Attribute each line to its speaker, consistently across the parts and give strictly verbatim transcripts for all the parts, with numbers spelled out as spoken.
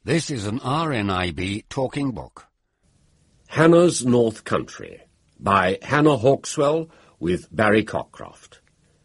Speaker 1: This is an R N I B talking book.
Speaker 2: Hannah's North Country by Hannah Hawkswell with Barry Cockcroft.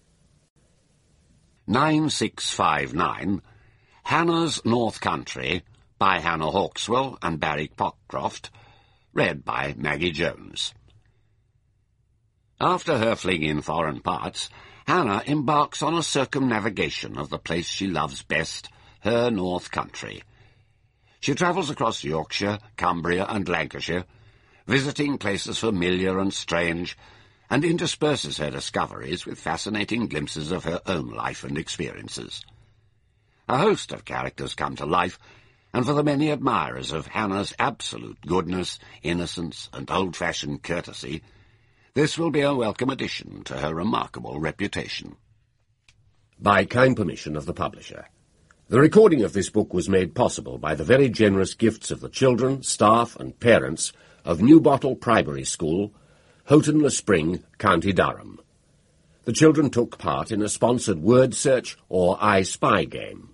Speaker 1: nine six five nine, Hannah's North Country by Hannah Hawkswell and Barry Cockcroft, read by Maggie Jones. After her fling in foreign parts, Hannah embarks on a circumnavigation of the place she loves best, her North Country. She travels across Yorkshire, Cumbria and Lancashire, visiting places familiar and strange, and intersperses her discoveries with fascinating glimpses of her own life and experiences. A host of characters come to life, and for the many admirers of Hannah's absolute goodness, innocence, and old-fashioned courtesy, this will be a welcome addition to her remarkable reputation.
Speaker 2: By kind permission of the publisher. The recording of this book was made possible by the very generous gifts of the children, staff and parents of New Bottle Primary School, Houghton-le-Spring, County Durham. The children took part in a sponsored word search or I Spy game.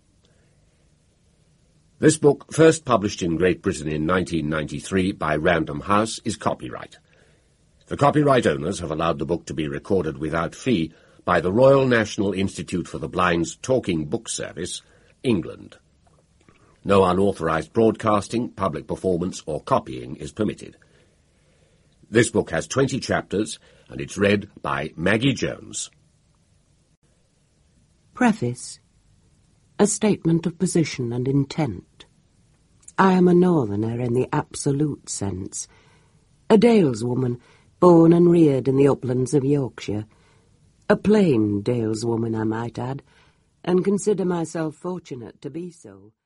Speaker 2: This book, first published in Great Britain in nineteen ninety-three by Random House, is copyright. The copyright owners have allowed the book to be recorded without fee by the Royal National Institute for the Blind's Talking Book Service, England. No unauthorized broadcasting, public performance or copying is permitted. This book has twenty chapters and it's read by Maggie Jones.
Speaker 3: Preface. A statement of position and intent. I am a northerner in the absolute sense. A daleswoman, born and reared in the uplands of Yorkshire. A plain daleswoman, I might add, and consider myself fortunate to be so.